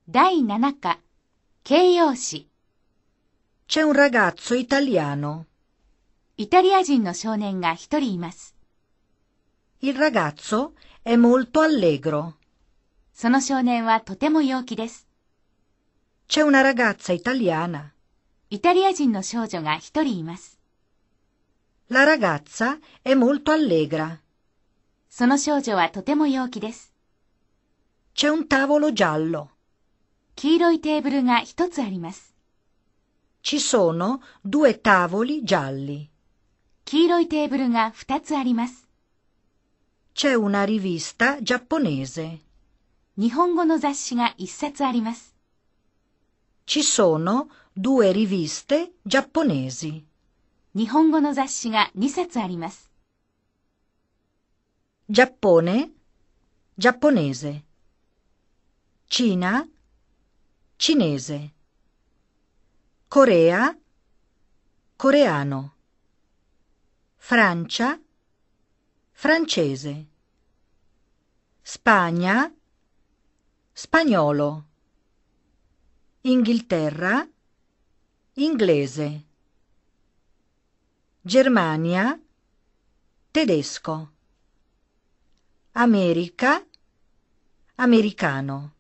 第7課、形容詞。 C'è un ragazzo italiano. イタリア人の少年が一人います。 Il ragazzo è molto allegro. その少年はとても陽気です。 C'è una ragazza italiana. イタリア人の少女が一人います。 La ragazza è molto allegra. その少女はとても陽気です。 C'è un tavolo giallo. 黄色いテーブルが一つあります。 Ci sono 2 tavoli gialli. 黄色いテーブルが2つあります。 C'è una rivista giapponese. 日本語の雑誌が1冊あります。 Ci sono 2 riviste giapponesi. 日本語の雑誌が2冊あります。 Giappone, giapponese. Cina, cinese. Corea, coreano. Francia, francese. Spagna, spagnolo. Inghilterra, inglese. Germania, tedesco. America, americano.